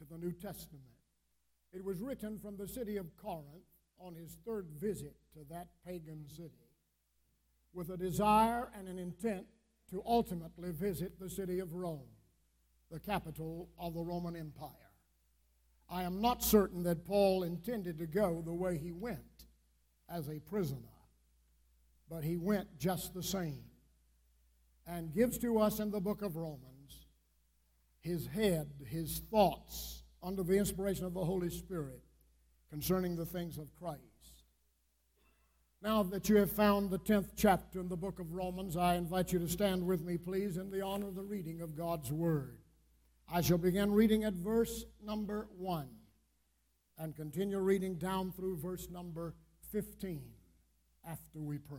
the New Testament. It was written from the city of Corinth on his third visit to that pagan city, with a desire and an intent to ultimately visit the city of Rome, the capital of the Roman Empire. I am not certain that Paul intended to go the way he went as a prisoner, but he went just the same, and gives to us in the book of Romans his head, his thoughts, under the inspiration of the Holy Spirit concerning the things of Christ. Now that you have found the 10th chapter in the book of Romans, I invite you to stand with me, please, in the honor of the reading of God's Word. I shall begin reading at verse number 1 and continue reading down through verse number 15 after we pray.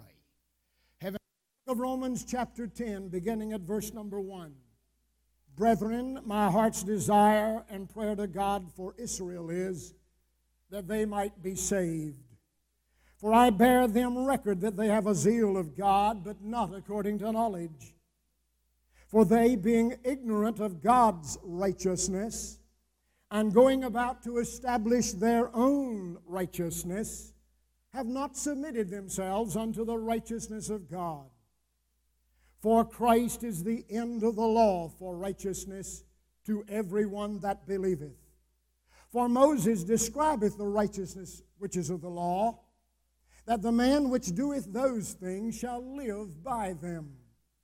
Of Romans chapter 10, beginning at verse number 1. Brethren, my heart's desire and prayer to God for Israel is that they might be saved. For I bear them record that they have a zeal of God, but not according to knowledge. For they, being ignorant of God's righteousness, and going about to establish their own righteousness, have not submitted themselves unto the righteousness of God. For Christ is the end of the law for righteousness to everyone that believeth. For Moses describeth the righteousness which is of the law, that the man which doeth those things shall live by them.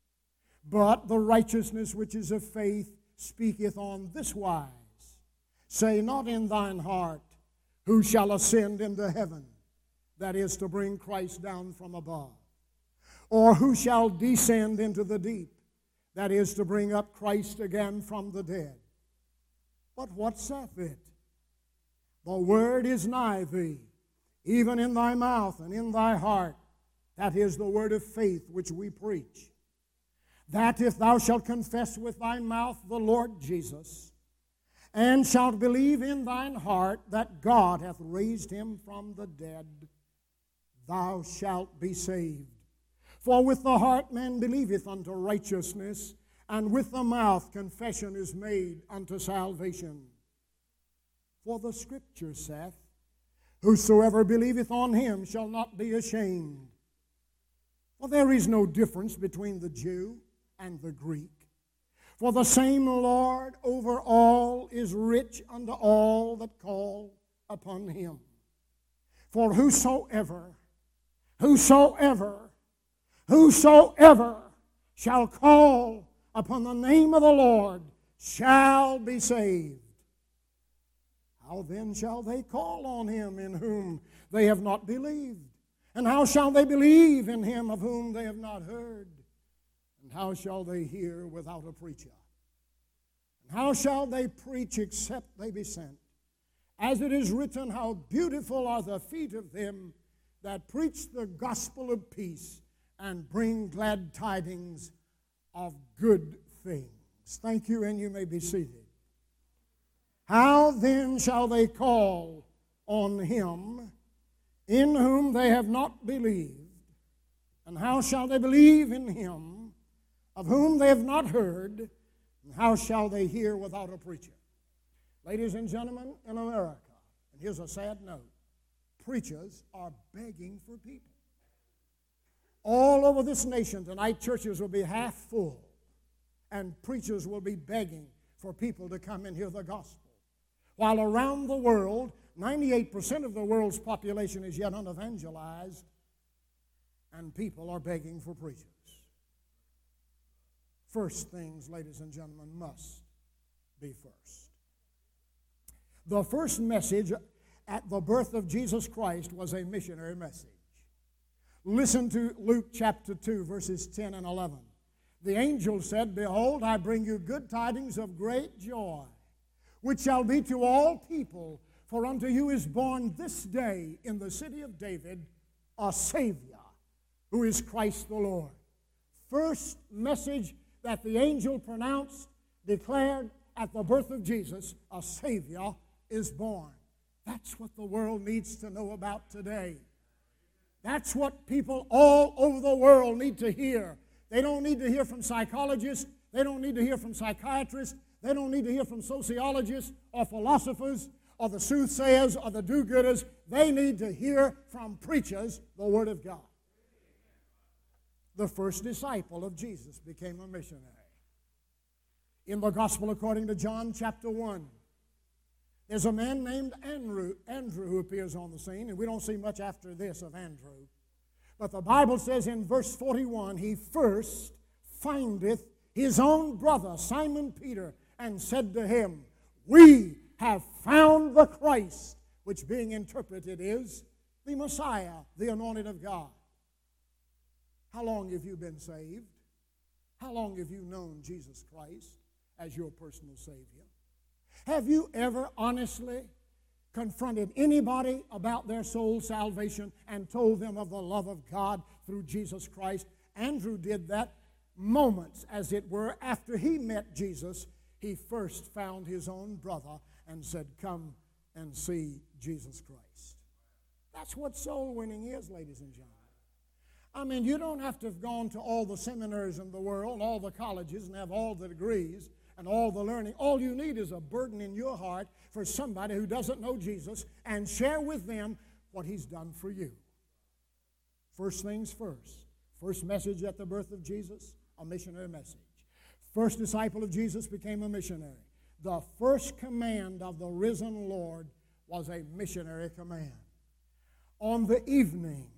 But the righteousness which is of faith speaketh on this wise, say not in thine heart, who shall ascend into heaven, that is to bring Christ down from above. Or who shall descend into the deep, that is to bring up Christ again from the dead. But what saith it? The word is nigh thee, even in thy mouth and in thy heart. That is the word of faith which we preach. That if thou shalt confess with thy mouth the Lord Jesus, and shalt believe in thine heart that God hath raised him from the dead, thou shalt be saved. For with the heart man believeth unto righteousness, and with the mouth confession is made unto salvation. For the Scripture saith, whosoever believeth on him shall not be ashamed. For there is no difference between the Jew and the Greek. For the same Lord over all is rich unto all that call upon him. For whosoever shall call upon the name of the Lord shall be saved. How then shall they call on him in whom they have not believed? And how shall they believe in him of whom they have not heard? And how shall they hear without a preacher? And how shall they preach except they be sent? As it is written, how beautiful are the feet of them that preach the gospel of peace and bring glad tidings of good things. Thank you, and you may be seated. How then shall they call on him in whom they have not believed? And how shall they believe in him of whom they have not heard? And how shall they hear without a preacher? Ladies and gentlemen, in America, and here's a sad note, preachers are begging for people. All over this nation tonight, churches will be half full, and preachers will be begging for people to come and hear the gospel. While around the world, 98% of the world's population is yet unevangelized, and people are begging for preachers. First things, ladies and gentlemen, must be first. The first message at the birth of Jesus Christ was a missionary message. Listen to Luke chapter 2, verses 10 and 11. The angel said, behold, I bring you good tidings of great joy, which shall be to all people, for unto you is born this day in the city of David a Savior, who is Christ the Lord. First message that the angel pronounced, declared at the birth of Jesus, a Savior is born. That's what the world needs to know about today. That's what people all over the world need to hear. They don't need to hear from psychologists. They don't need to hear from psychiatrists. They don't need to hear from sociologists or philosophers or the soothsayers or the do-gooders. They need to hear from preachers the Word of God. The first disciple of Jesus became a missionary. In the Gospel according to John chapter 1, there's a man named Andrew who appears on the scene, and we don't see much after this of Andrew. But the Bible says in verse 41, he first findeth his own brother, Simon Peter, and said to him, we have found the Christ, which being interpreted is the Messiah, the anointed of God. How long have you been saved? How long have you known Jesus Christ as your personal Savior? Have you ever honestly confronted anybody about their soul salvation and told them of the love of God through Jesus Christ? Andrew did that moments, as it were, after he met Jesus. He first found his own brother and said, come and see Jesus Christ. That's what soul winning is, ladies and gentlemen. I mean, you don't have to have gone to all the seminaries in the world, all the colleges, and have all the degrees and all the learning. All you need is a burden in your heart for somebody who doesn't know Jesus, and share with them what he's done for you. First things first. First message at the birth of Jesus, a missionary message. First disciple of Jesus became a missionary. The first command of the risen Lord was a missionary command. On the evening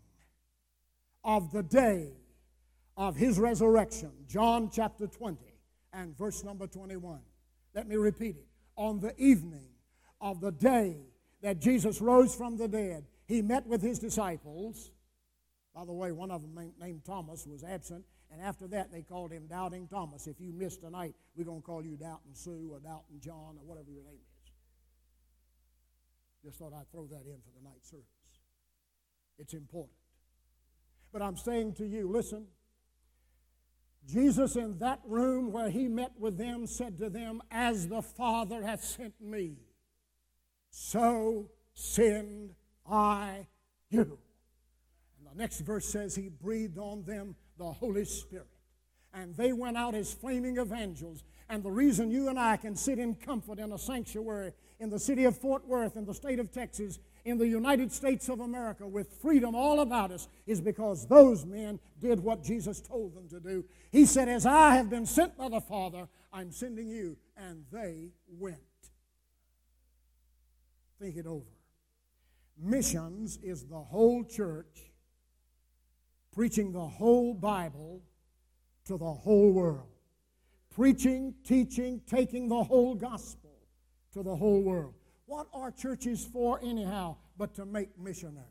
of the day of his resurrection, John chapter 20 and verse number 21. Let me repeat it. On the evening of the day that Jesus rose from the dead, he met with his disciples. By the way, one of them named Thomas was absent, and after that they called him Doubting Thomas. If you missed tonight, we're going to call you Doubting Sue or Doubting John or whatever your name is. Just thought I'd throw that in for the night service. It's important. But I'm saying to you, listen, Jesus in that room where he met with them said to them, as the Father hath sent me, so send I you. And the next verse says he breathed on them the Holy Spirit. And they went out as flaming evangels. And the reason you and I can sit in comfort in a sanctuary in the city of Fort Worth, in the state of Texas, in the United States of America, with freedom all about us, is because those men did what Jesus told them to do. He said, as I have been sent by the Father, I'm sending you. And they went. Think it over. Missions is the whole church preaching the whole Bible to the whole world. Preaching, teaching, taking the whole gospel to the whole world. What are churches for anyhow but to make missionaries?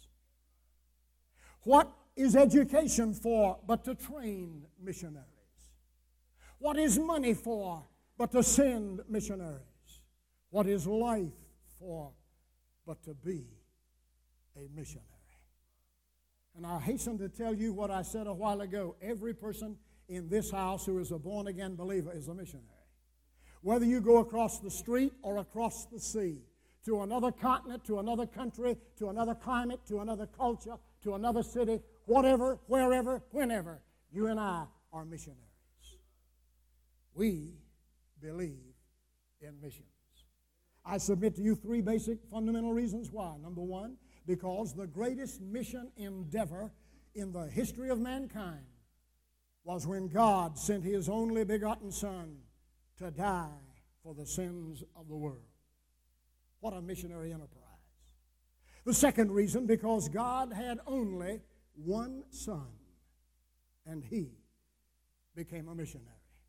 What is education for but to train missionaries? What is money for but to send missionaries? What is life for but to be a missionary? And I hasten to tell you what I said a while ago. Every person in this house who is a born-again believer is a missionary. Whether you go across the street or across the sea, to another continent, to another country, to another climate, to another culture, to another city, whatever, wherever, whenever, you and I are missionaries. We believe in missions. I submit to you three basic fundamental reasons why. Number one, because the greatest mission endeavor in the history of mankind was when God sent his only begotten Son to die for the sins of the world. What a missionary enterprise. The second reason, because God had only one Son, and he became a missionary.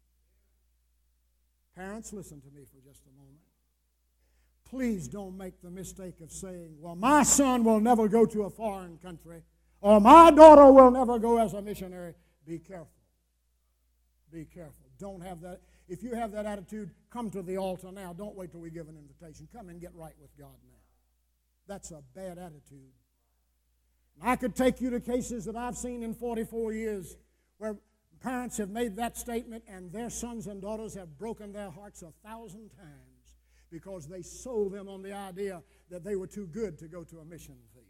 Parents, listen to me for just a moment. Please don't make the mistake of saying, well, my son will never go to a foreign country, or my daughter will never go as a missionary. Be careful. Be careful. Don't have that. If you have that attitude, come to the altar now. Don't wait till we give an invitation. Come and get right with God now. That's a bad attitude. I could take you to cases that I've seen in 44 years where parents have made that statement and their sons and daughters have broken their hearts 1,000 times because they sold them on the idea that they were too good to go to a mission field.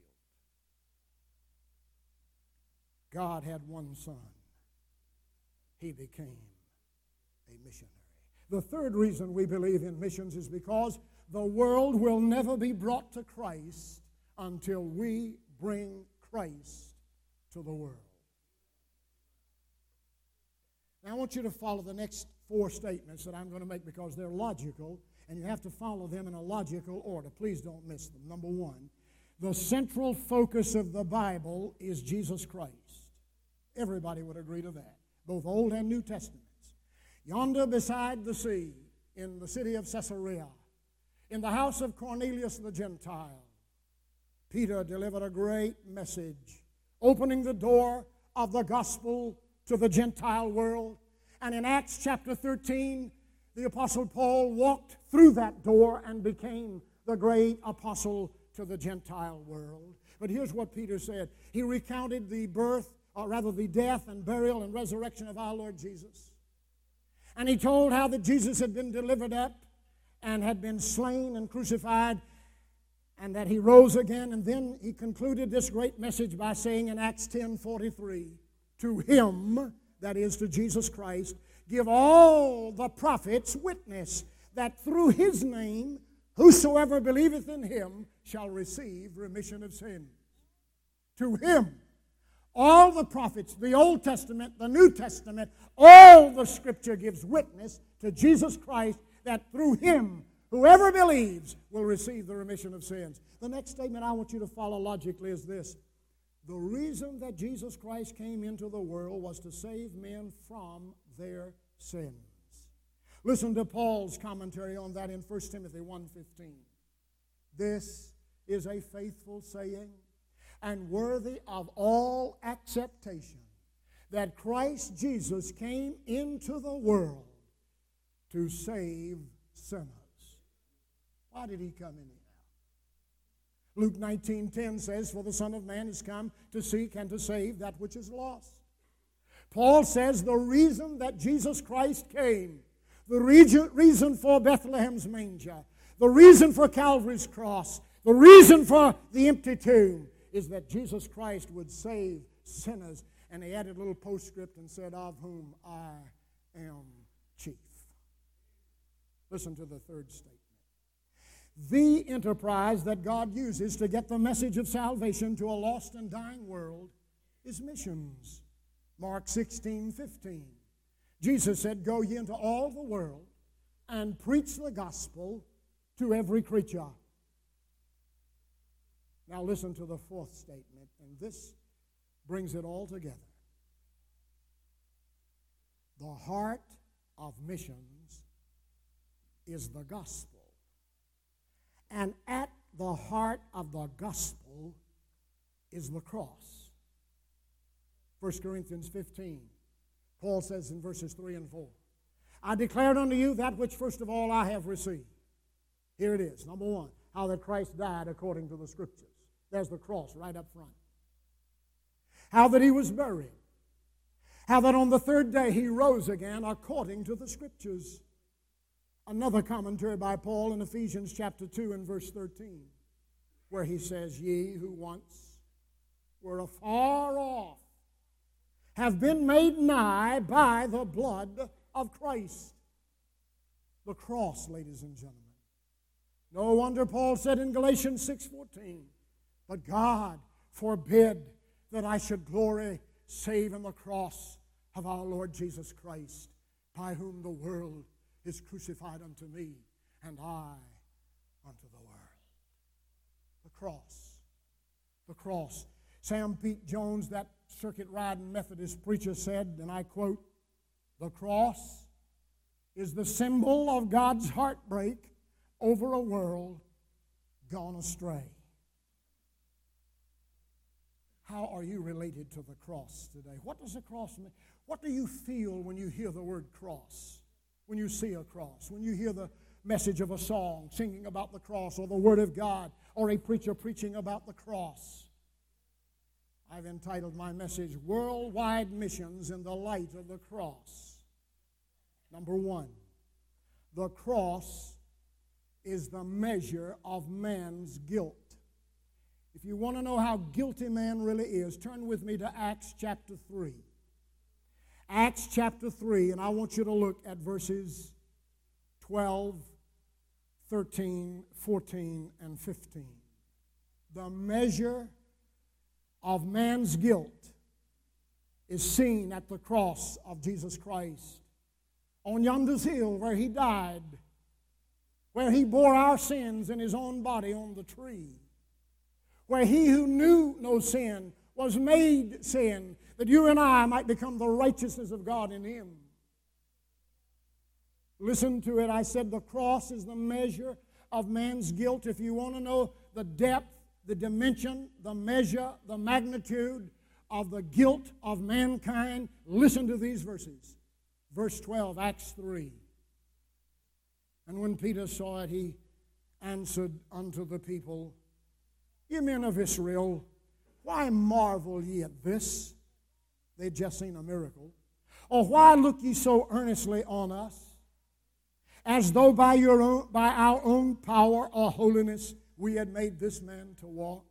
God had one Son. He became a missionary. The third reason we believe in missions is because the world will never be brought to Christ until we bring Christ to the world. Now I want you to follow the next four statements that I'm going to make because they're logical, and you have to follow them in a logical order. Please don't miss them. Number one, the central focus of the Bible is Jesus Christ. Everybody would agree to that, both Old and New Testaments. Yonder beside the sea, in the city of Caesarea, in the house of Cornelius the Gentile, Peter delivered a great message, opening the door of the gospel to the Gentile world. And in Acts chapter 13, the Apostle Paul walked through that door and became the great apostle to the Gentile world. But here's what Peter said. He recounted the birth, or rather the death and burial and resurrection of our Lord Jesus. And he told how that Jesus had been delivered up and had been slain and crucified, and that he rose again. And then he concluded this great message by saying in Acts 10:43, to him, that is to Jesus Christ, give all the prophets witness that through his name whosoever believeth in him shall receive remission of sins. To him, all the prophets, the Old Testament, the New Testament, all the Scripture gives witness to Jesus Christ that through him, whoever believes will receive the remission of sins. The next statement I want you to follow logically is this. The reason that Jesus Christ came into the world was to save men from their sins. Listen to Paul's commentary on that in 1 Timothy 1:15. This is a faithful saying and worthy of all acceptation, that Christ Jesus came into the world to save sinners. Why did he come in here? Luke 19:10 says, for the Son of Man is come to seek and to save that which is lost. Paul says the reason that Jesus Christ came, the reason for Bethlehem's manger, the reason for Calvary's cross, the reason for the empty tomb, is that Jesus Christ would save sinners. And he added a little postscript and said, of whom I am chief. Listen to the third statement. The enterprise that God uses to get the message of salvation to a lost and dying world is missions. Mark 16:15. Jesus said, go ye into all the world and preach the gospel to every creature. Now listen to the fourth statement, and this brings it all together. The heart of missions is the gospel. And at the heart of the gospel is the cross. 1 Corinthians 15. Paul says in verses 3 and 4, I declared unto you that which first of all I have received. Here it is. Number one, how that Christ died according to the Scriptures. There's the cross right up front. How that he was buried. How that on the third day he rose again according to the Scriptures. Another commentary by Paul in Ephesians chapter 2 and verse 13, where he says, ye who once were afar off have been made nigh by the blood of Christ. The cross, ladies and gentlemen. No wonder Paul said in Galatians 6:14, but God forbid that I should glory save in the cross of our Lord Jesus Christ, by whom the world is crucified unto me, and I unto the world. The cross. The cross. Sam Pete Jones, that circuit-riding Methodist preacher, said, and I quote, the cross is the symbol of God's heartbreak over a world gone astray. How are you related to the cross today? What does the cross mean? What do you feel when you hear the word cross? When you see a cross? When you hear the message of a song singing about the cross, or the Word of God, or a preacher preaching about the cross? I've entitled my message, Worldwide Missions in the Light of the Cross. Number one, the cross is the measure of man's guilt. If you want to know how guilty man really is, turn with me to Acts chapter 3. Acts chapter 3, and I want you to look at verses 12, 13, 14, and 15. The measure of man's guilt is seen at the cross of Jesus Christ. On yonder's hill where he died, where he bore our sins in his own body on the tree, where he who knew no sin was made sin, that you and I might become the righteousness of God in him. Listen to it. I said the cross is the measure of man's guilt. If you want to know the depth, the dimension, the measure, the magnitude of the guilt of mankind, listen to these verses. Verse 12, Acts 3. And when Peter saw it, he answered unto the people, Ye men of Israel, why marvel ye at this? They'd just seen a miracle. Or why look ye so earnestly on us, as though by our own power or holiness we had made this man to walk?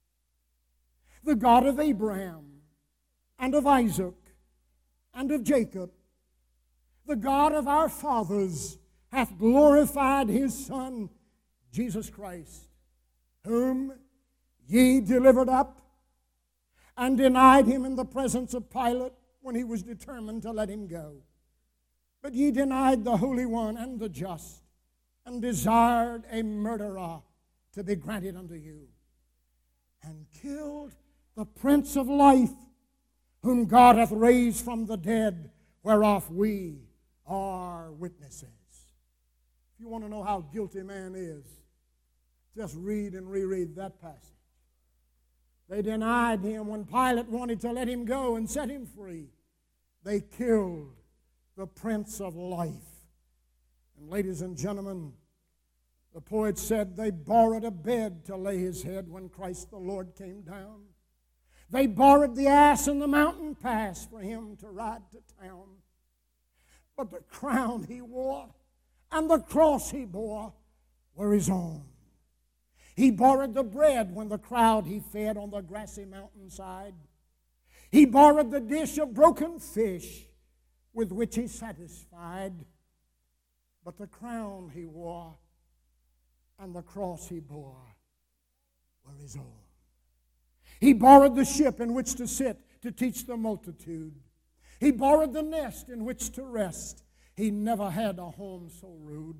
The God of Abraham and of Isaac and of Jacob, the God of our fathers, hath glorified his Son, Jesus Christ, whom ye delivered up and denied him in the presence of Pilate when he was determined to let him go. But ye denied the Holy One and the just, and desired a murderer to be granted unto you, and killed the Prince of Life, whom God hath raised from the dead, whereof we are witnesses. If you want to know how guilty man is, just read and reread that passage. They denied him when Pilate wanted to let him go and set him free. They killed the Prince of Life. And ladies and gentlemen, the poet said they borrowed a bed to lay his head when Christ the Lord came down. They borrowed the ass in the mountain pass for him to ride to town. But the crown he wore and the cross he bore were his own. He borrowed the bread when the crowd he fed on the grassy mountainside. He borrowed the dish of broken fish with which he satisfied. But the crown he wore and the cross he bore were his own. He borrowed the ship in which to sit to teach the multitude. He borrowed the nest in which to rest. He never had a home so rude.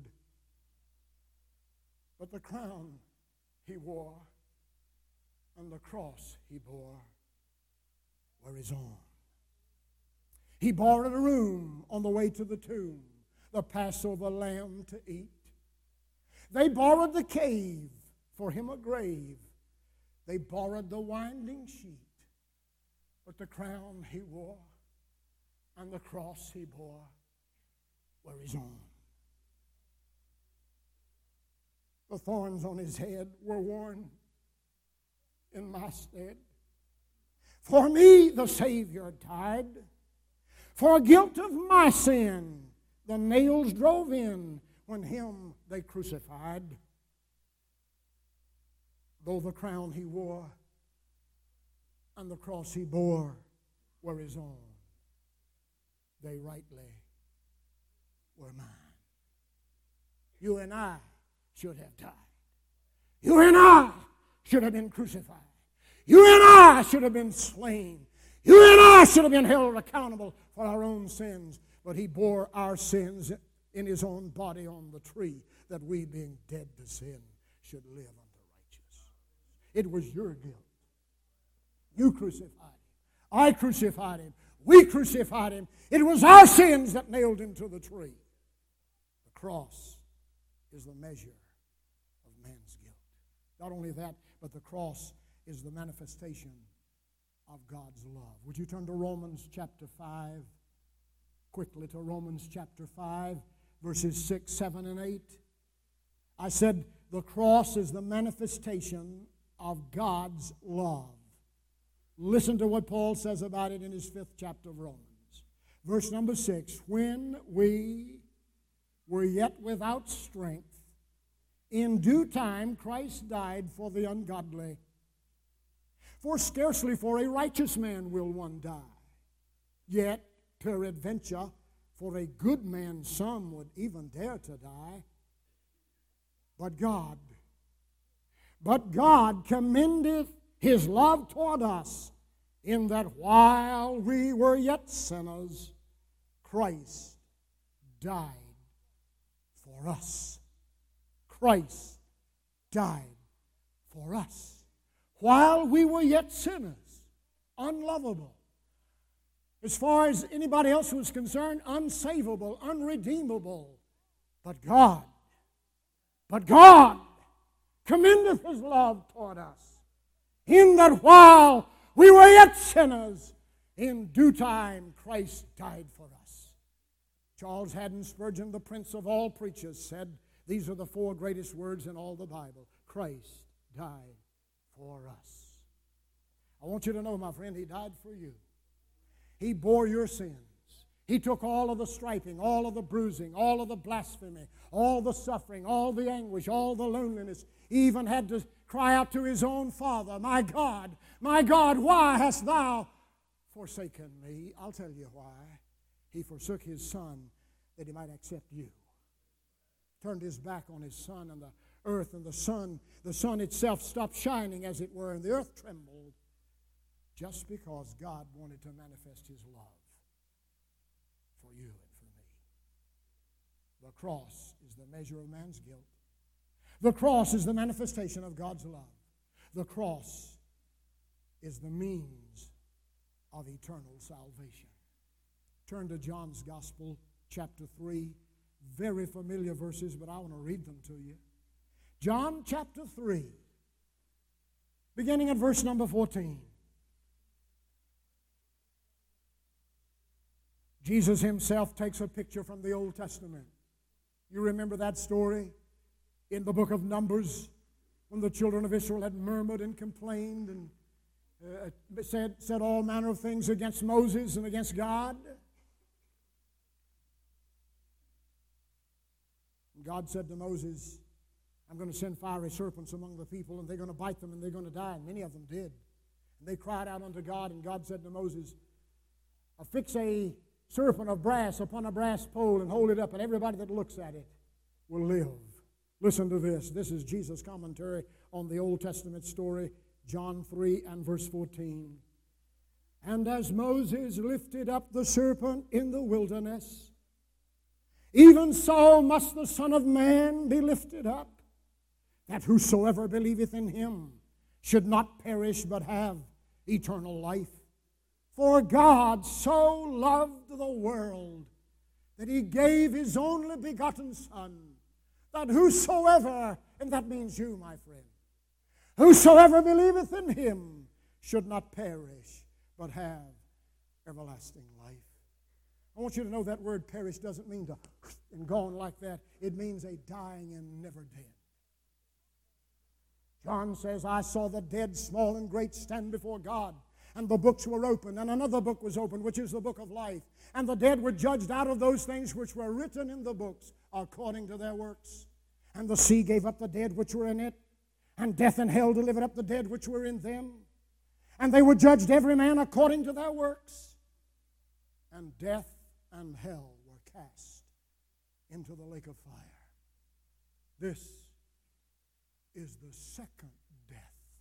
But the crown he wore and the cross he bore were his own. He borrowed a room on the way to the tomb, the Passover lamb to eat. They borrowed the cave, for him a grave. They borrowed the winding sheet, but the crown he wore and the cross he bore were his own. The thorns on his head were worn in my stead. For me the Savior died. For guilt of my sin the nails drove in when him they crucified. Though the crown he wore and the cross he bore were his own, they rightly were mine. You and I should have died. You and I should have been crucified. You and I should have been slain. You and I should have been held accountable for our own sins. But he bore our sins in his own body on the tree, that we, being dead to sin, should live unto righteousness. It was your guilt. You crucified him. I crucified him. We crucified him. It was our sins that nailed him to the tree. The cross is the measure of man's guilt. Not only that, but the cross is the manifestation of God's love. Would you turn to Romans chapter 5? Quickly to Romans chapter 5, verses 6, 7, and 8. I said the cross is the manifestation of God's love. Listen to what Paul says about it in his 5th chapter of Romans. Verse number 6, when we were yet without strength, in due time Christ died for the ungodly. For scarcely for a righteous man will one die. Yet, peradventure, For a good man some would even dare to die. But God commendeth his love toward us, in that while we were yet sinners, Christ died for us. Christ died for us. While we were yet sinners, unlovable. As far as anybody else was concerned, unsavable, unredeemable. But God commendeth his love toward us, in that while we were yet sinners, in due time Christ died for us. Charles Haddon Spurgeon, the prince of all preachers, said these are the four greatest words in all the Bible. Christ died for us. I want you to know, my friend, he died for you. He bore your sins. He took all of the striping, all of the bruising, all of the blasphemy, all the suffering, all the anguish, all the loneliness. He even had to cry out to his own Father, my God, why hast thou forsaken me? I'll tell you why. He forsook his Son that he might accept you. Turned his back on his Son, and the earth and the sun itself stopped shining, as it were, and the earth trembled, just because God wanted to manifest his love for you and for me. The cross is the measure of man's guilt. The cross is the manifestation of God's love. The cross is the means of eternal salvation. Turn to John's Gospel, chapter 3. Very familiar verses, but I want to read them to you. John chapter 3, beginning at verse number 14. Jesus himself takes a picture from the Old Testament. You remember that story in the book of Numbers, when the children of Israel had murmured and complained and said all manner of things against Moses and against God. And God said to Moses, I'm going to send fiery serpents among the people, and they're going to bite them, and they're going to die. And many of them did. And they cried out unto God, and God said to Moses, affix a serpent of brass upon a brass pole and hold it up, and everybody that looks at it will live. Listen to this. This is Jesus' commentary on the Old Testament story, John 3 and verse 14. And as Moses lifted up the serpent in the wilderness, even so must the Son of Man be lifted up, that whosoever believeth in him should not perish but have eternal life. For God so loved the world that he gave his only begotten Son, that whosoever, and that means you, my friend, whosoever believeth in him should not perish but have everlasting life. I want you to know that word perish doesn't mean to and gone like that. It means a dying and never dead. John says, I saw the dead, small and great, stand before God, and the books were opened, and another book was opened, which is the book of life. And the dead were judged out of those things which were written in the books according to their works. And the sea gave up the dead which were in it, and death and hell delivered up the dead which were in them. And they were judged every man according to their works. And death and hell were cast into the lake of fire. This is the second death.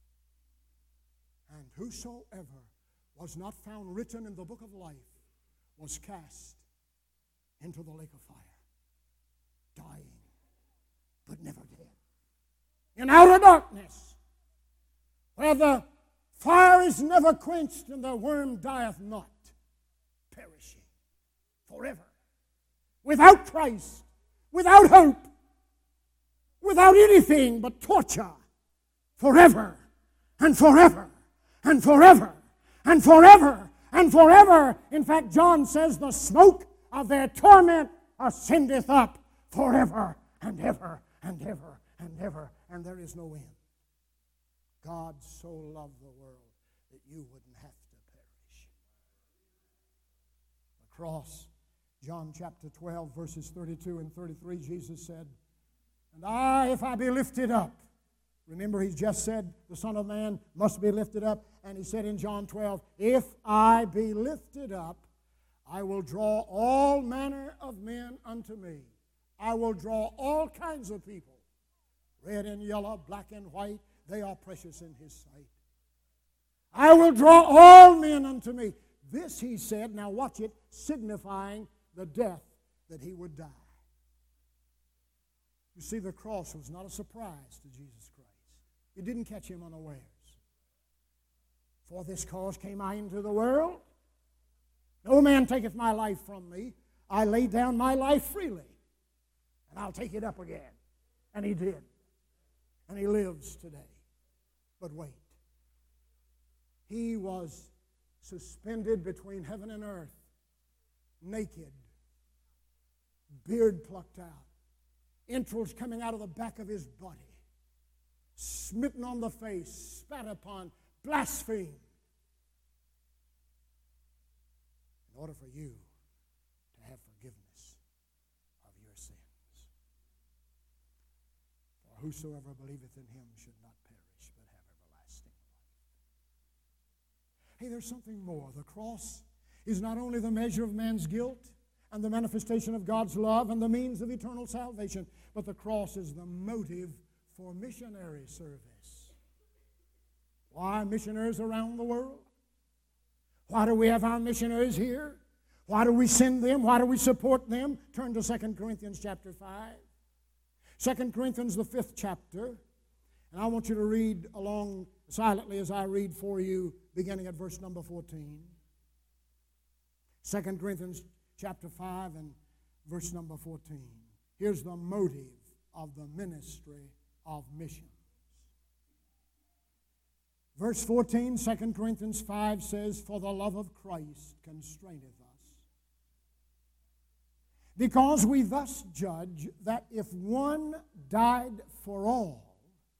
And whosoever was not found written in the book of life was cast into the lake of fire, dying, but never dead. In outer darkness, where the fire is never quenched and the worm dieth not, perishing forever, without Christ, without hope, without anything but torture, forever and forever and forever and forever and forever. In fact, John says the smoke of their torment ascendeth up forever and ever and ever and ever, and there is no end. God so loved the world that you wouldn't have to perish. The cross, John chapter 12, verses 32 and 33, Jesus said, and if I be lifted up. Remember, he just said the Son of Man must be lifted up. And he said in John 12, if I be lifted up, I will draw all manner of men unto me. I will draw all kinds of people, red and yellow, black and white. They are precious in His sight. I will draw all men unto me. This He said, now watch it, signifying the death that He would die. You see, the cross was not a surprise to Jesus Christ. It didn't catch Him unawares. For this cause came I into the world. No man taketh my life from me. I lay down my life freely, and I'll take it up again. And He did. And He lives today. But wait. He was suspended between heaven and earth, naked, beard plucked out, entrails coming out of the back of His body, smitten on the face, spat upon, blasphemed, in order for you to have forgiveness of your sins. For whosoever believeth in Him should not perish, but have everlasting life. Hey, there's something more. The cross is not only the measure of man's guilt and the manifestation of God's love and the means of eternal salvation, but the cross is the motive for missionary service. Why missionaries around the world? Why do we have our missionaries here? Why do we send them? Why do we support them? Turn to 2 Corinthians chapter 5. 2 Corinthians, the 5th chapter. And I want you to read along silently as I read for you, beginning at verse number 14. 2 Corinthians chapter 5 and verse number 14. Here's the motive of the ministry of missions. Verse 14, 2 Corinthians 5 says, For the love of Christ constraineth us, because we thus judge that if one died for all,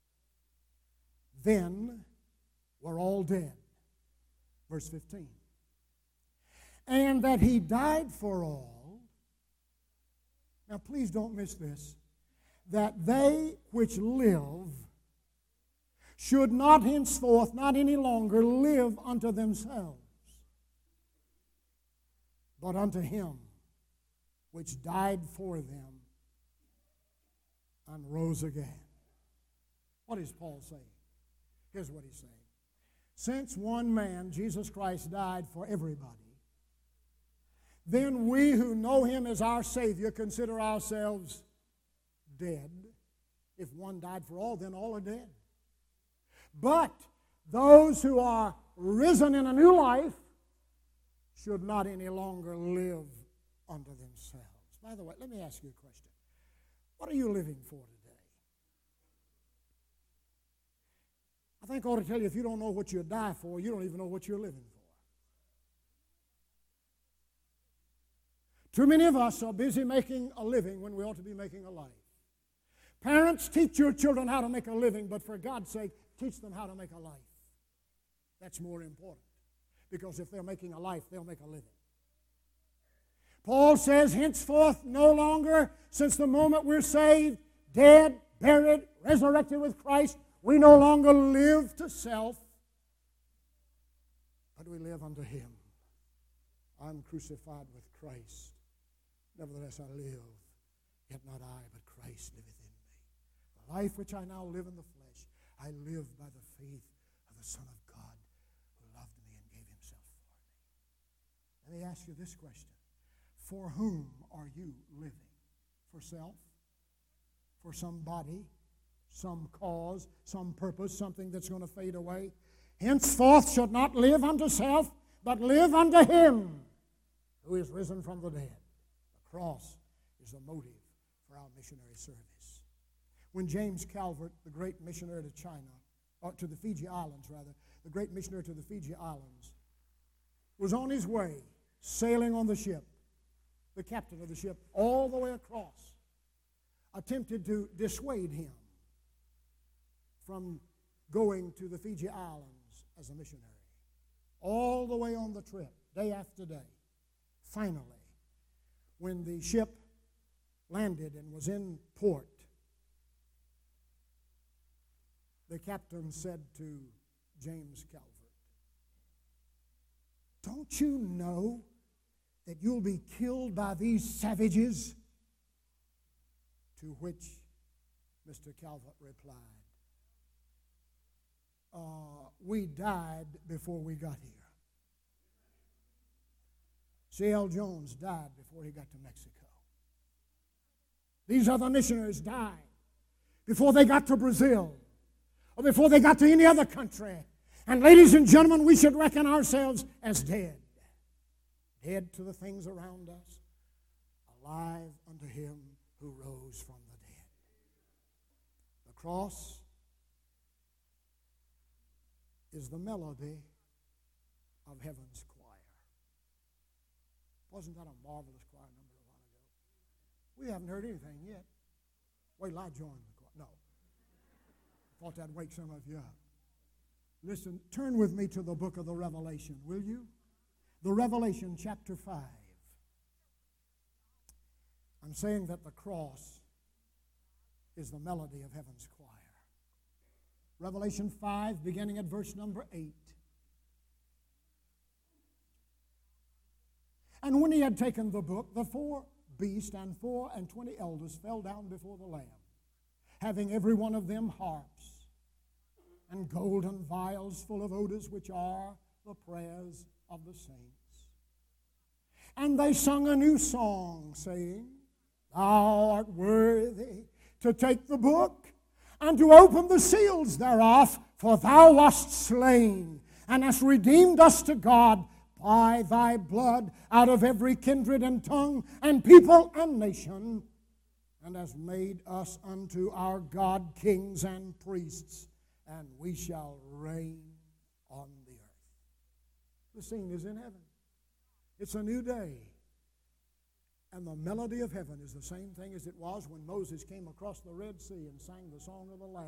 then we're all dead. Verse 15. And that He died for all. Now please don't miss this. That they which live should not henceforth, not any longer, live unto themselves, but unto Him which died for them and rose again. What is Paul saying? Here's what he's saying. Since one man, Jesus Christ, died for everybody, then we who know Him as our Savior consider ourselves dead. If one died for all, then all are dead. But those who are risen in a new life should not any longer live unto themselves. By the way, let me ask you a question. What are you living for today? I think I ought to tell you, if you don't know what you'll die for, you don't even know what you're living for. Too many of us are busy making a living when we ought to be making a life. Parents, teach your children how to make a living, but for God's sake, teach them how to make a life. That's more important. Because if they're making a life, they'll make a living. Paul says, henceforth, no longer, since the moment we're saved, dead, buried, resurrected with Christ, we no longer live to self, but we live unto Him. I'm crucified with Christ. Nevertheless I live, yet not I, but Christ liveth in me. The life which I now live in the flesh, I live by the faith of the Son of God who loved me and gave Himself for me. Let me ask you this question. For whom are you living? For self? For somebody? Some cause? Some purpose? Something that's going to fade away? Henceforth shall not live unto self, but live unto Him who is risen from the dead. The cross is the motive for our missionary service. When James Calvert, the great missionary to China, or to the Fiji Islands rather, the great missionary to the Fiji Islands, was on his way, sailing on the ship, the captain of the ship, all the way across, attempted to dissuade him from going to the Fiji Islands as a missionary. All the way on the trip, day after day. Finally, when the ship landed and was in port, the captain said to James Calvert, "Don't you know that you'll be killed by these savages? To which Mr. Calvert replied, we died before we got here. C.L. Jones died before he got to Mexico. These other missionaries died before they got to Brazil or before they got to any other country. And ladies and gentlemen, we should reckon ourselves as dead. Dead to the things around us, alive unto him who rose from the dead. The cross is the melody of heaven's choir. Wasn't that a marvelous choir number a while ago? We haven't heard anything yet. Wait till I join the choir. No. I thought that'd wake some of you up. Listen, turn with me to the book of the Revelation, will you? The Revelation chapter 5. I'm saying that the cross is the melody of heaven's choir. Revelation 5, beginning at verse number 8. And when he had taken the book, the 4 beasts and 24 elders fell down before the Lamb, having every one of them harps and golden vials full of odors, which are the prayers of the saints. And they sung a new song, saying, Thou art worthy to take the book and to open the seals thereof, for thou wast slain, and hast redeemed us to God by thy blood out of every kindred and tongue and people and nation, and hast made us unto our God kings and priests, and we shall reign on the earth. The scene is in heaven. It's a new day. And the melody of heaven is the same thing as it was when Moses came across the Red Sea and sang the song of the Lamb.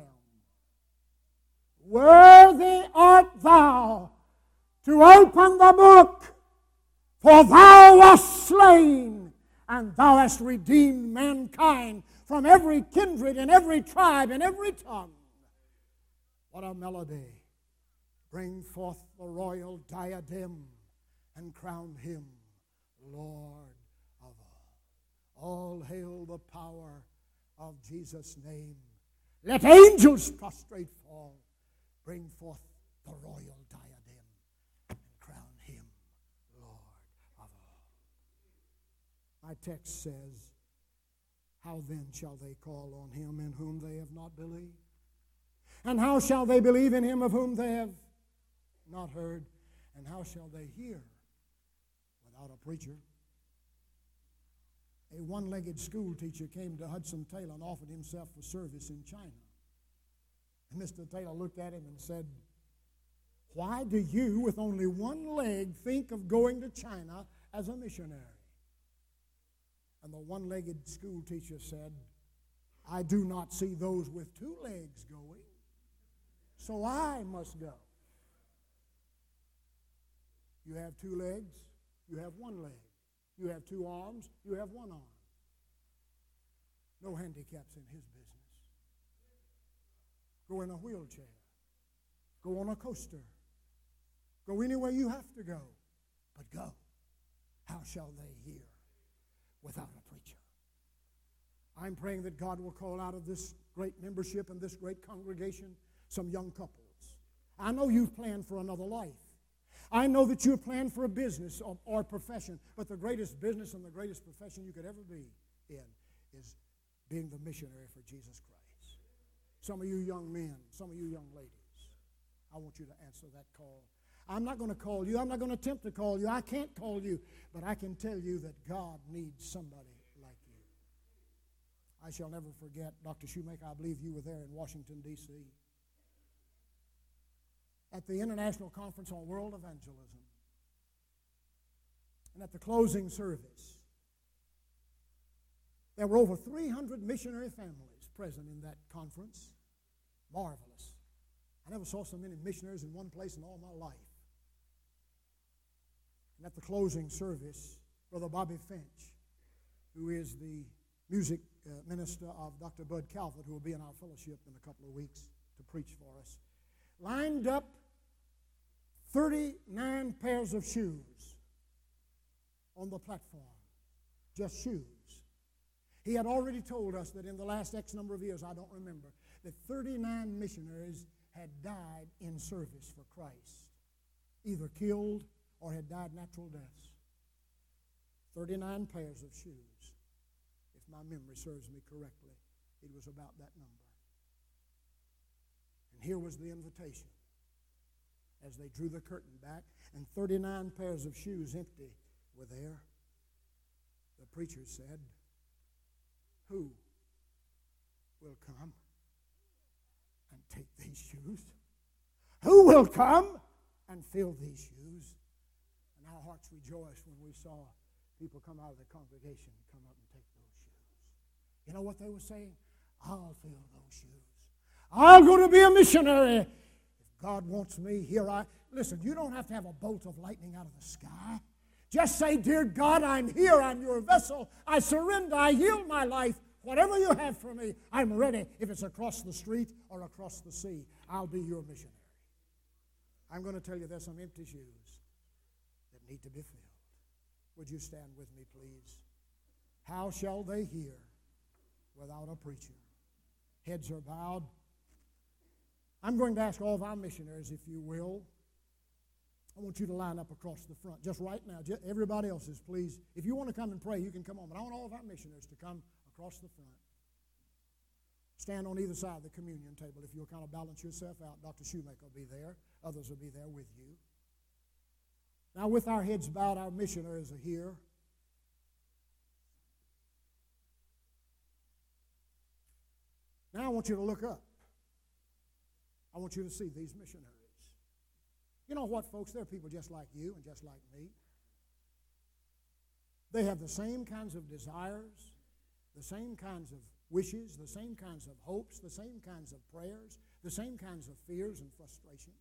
Worthy art thou to open the book, for thou wast slain, and thou hast redeemed mankind from every kindred and every tribe and every tongue. What a melody. Bring forth the royal diadem and crown him Lord of all. All hail the power of Jesus' name. Let angels prostrate fall. Bring forth the royal diadem and crown him Lord of all. My text says, How then shall they call on him in whom they have not believed? And how shall they believe in him of whom they have not heard? And how shall they hear without a preacher? A one-legged school teacher came to Hudson Taylor and offered himself for service in China. And Mr. Taylor looked at him and said, Why do you, with only one leg, think of going to China as a missionary? And the one-legged school teacher said, I do not see those with 2 legs going, so I must go. You have 2 legs, you have 1 leg. You have 2 arms, you have 1 arm. No handicaps in his business. Go in a wheelchair. Go on a coaster. Go anywhere you have to go. But go. How shall they hear without a preacher? I'm praying that God will call out of this great membership and this great congregation some young couples. I know you've planned for another life. I know that you've planned for a business or profession, but the greatest business and the greatest profession you could ever be in is being the missionary for Jesus Christ. Some of you young men, some of you young ladies, I want you to answer that call. I'm not going to call you. I'm not going to attempt to call you. I can't call you, but I can tell you that God needs somebody like you. I shall never forget, Dr. Shoemaker, I believe you were there in Washington, D.C., at the International Conference on World Evangelism. And at the closing service, there were over 300 missionary families present in that conference. Marvelous. I never saw so many missionaries in one place in all my life. And at the closing service, Brother Bobby Finch, who is the music minister of Dr. Bud Calvert, who will be in our fellowship in a couple of weeks to preach for us, lined up 39 pairs of shoes on the platform. Just shoes. He had already told us that in the last X number of years, I don't remember, that 39 missionaries had died in service for Christ, either killed or had died natural deaths. 39 pairs of shoes. If my memory serves me correctly, it was about that number. And here was the invitation as they drew the curtain back, and 39 pairs of shoes empty were there. The preacher said, "Who will come and take these shoes? Who will come and fill these shoes?" And our hearts rejoiced when we saw people come out of the congregation and come up and take those shoes. You know what they were saying? I'll fill those shoes. I'll go to be a missionary. If God wants me, here I... Listen, you don't have to have a bolt of lightning out of the sky. Just say, "Dear God, I'm here. I'm your vessel. I surrender. I yield my life. Whatever you have for me, I'm ready. If it's across the street or across the sea, I'll be your missionary." I'm going to tell you there's some empty shoes that need to be filled. Would you stand with me, please? How shall they hear without a preacher? Heads are bowed. I'm going to ask all of our missionaries, if you will, I want you to line up across the front, just right now. Everybody else is, please. If you want to come and pray, you can come on. But I want all of our missionaries to come across the front. Stand on either side of the communion table. If you'll kind of balance yourself out, Dr. Shoemaker will be there. Others will be there with you. Now, with our heads bowed, our missionaries are here. Now I want you to look up. I want you to see these missionaries. You know what, folks? They're people just like you and just like me. They have the same kinds of desires, the same kinds of wishes, the same kinds of hopes, the same kinds of prayers, the same kinds of fears and frustrations.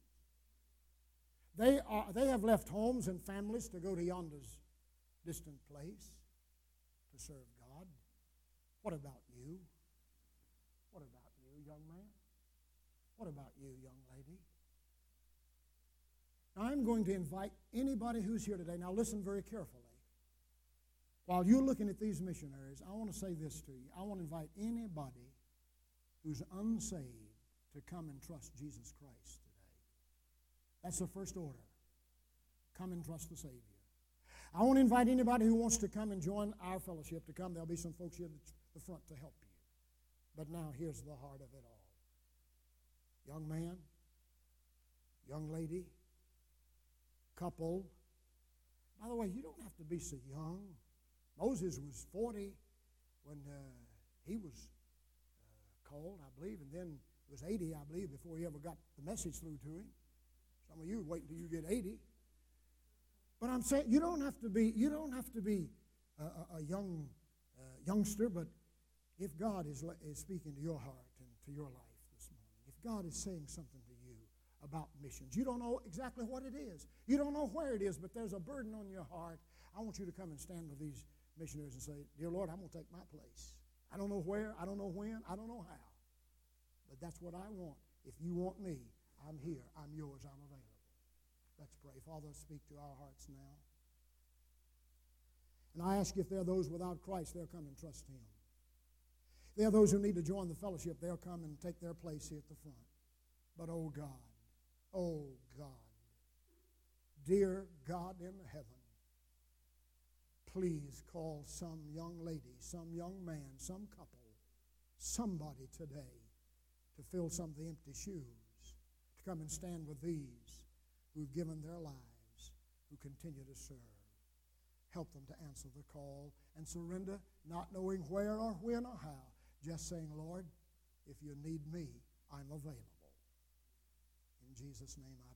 They have left homes and families to go to yonder's distant place to serve God. What about you? What about you, young man? What about you, young lady? Now, I'm going to invite anybody who's here today. Now, listen very carefully. While you're looking at these missionaries, I want to say this to you. I want to invite anybody who's unsaved to come and trust Jesus Christ today. That's the first order. Come and trust the Savior. I want to invite anybody who wants to come and join our fellowship to come. There'll be some folks here at the front to help you. But now, here's the heart of it all. Young man, young lady, couple. By the way, you don't have to be so young. Moses was 40 when he was called, I believe, and then it was 80, I believe, before he ever got the message through to him. Some of you wait until you get 80. But I'm saying you don't have to be a young youngster, but if God is speaking to your heart and to your life this morning, if God is saying something to you about missions, you don't know exactly what it is. You don't know where it is, but there's a burden on your heart. I want you to come and stand with these missionaries and say, "Dear Lord, I'm going to take my place. I don't know where, I don't know when, I don't know how. But that's what I want. If you want me, I'm here, I'm yours, I'm available." Let's pray. Father, speak to our hearts now. And I ask if there are those without Christ, they'll come and trust Him. If there are those who need to join the fellowship, they'll come and take their place here at the front. But oh God, dear God in heaven, please call some young lady, some young man, some couple, somebody today to fill some of the empty shoes, to come and stand with these who've given their lives, who continue to serve. Help them to answer the call and surrender, not knowing where or when or how, just saying, "Lord, if you need me, I'm available." In Jesus' name I